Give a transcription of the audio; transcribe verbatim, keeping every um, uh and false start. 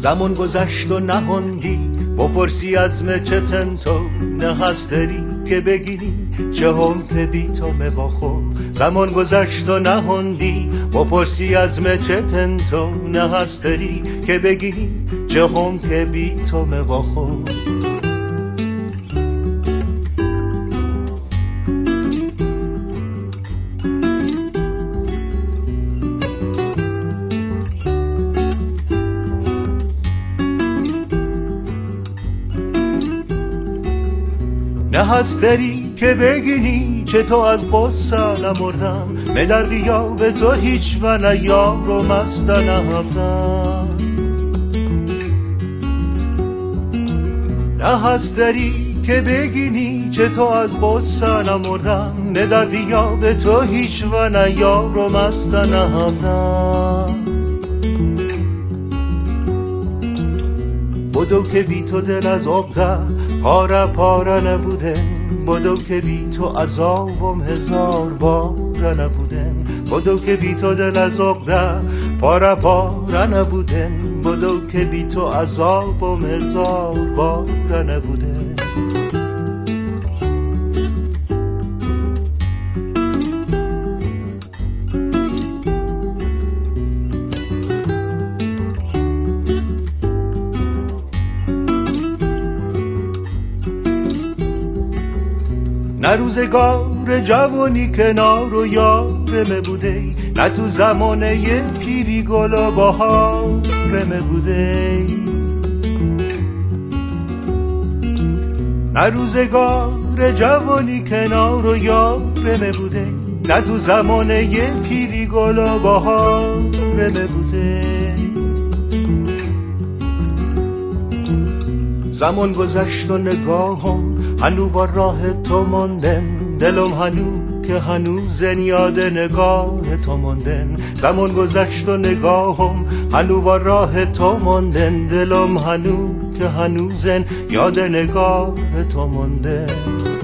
زمان گذشت و نهاندی بپرسی از مه چه تنتو نه هست داری که بگیری چه هم که بی تو مباخو. زمان گذشت و نهاندی بپرسی از مه چه تنتو نه هست داری که بگیری چه هم که بی تو مباخو. نه هست داری که بگینی چه تو از بسا نمردم نه دردی یا به تو هیچ و نه یار و مست نهمدم. نه هست داری که بگینی چه تو از بسا نمردم نه دردی یا به تو هیچ و نه یار و مست نهمدم. بدو که بی تو دل از عقده پاره پاره نبودن، بدو که بی تو عذابم هزار باره نبودن. بدو که بی تو دل از عقده پاره پاره نبودن، بدو که بی تو عذابم هزار باره نبودن. نه روزگار جوانی کنار و یارمه بوده، نه تو زمانه پیری گل و بهارمه بوده. نه روزگار جوانی کنار و یارمه بوده، نه تو زمانه پیری گل و بهارمه بوده. زمان گذشت و نگاهم هنو با راه تو ماندن، دلم هنو که هنوزن یاد نگاه تو ماندن. زمان گذشت و نگاهم هنو با راه تو ماندن، دلم هنو که هنوزن یاد نگاه تو ماندن.